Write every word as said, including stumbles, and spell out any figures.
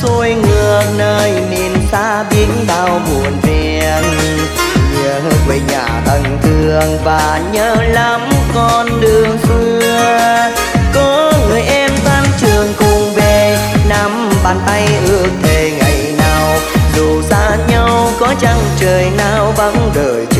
xuôi ngược nơi miền xa biết bao buồn phiền. Nhớ quê nhà thân thương và nhớ lắm con đường xưa. Có người em tan trường cùng về, nắm bàn tay ước thề ngày nào dù xa nhau có chăng trời nào vắng đời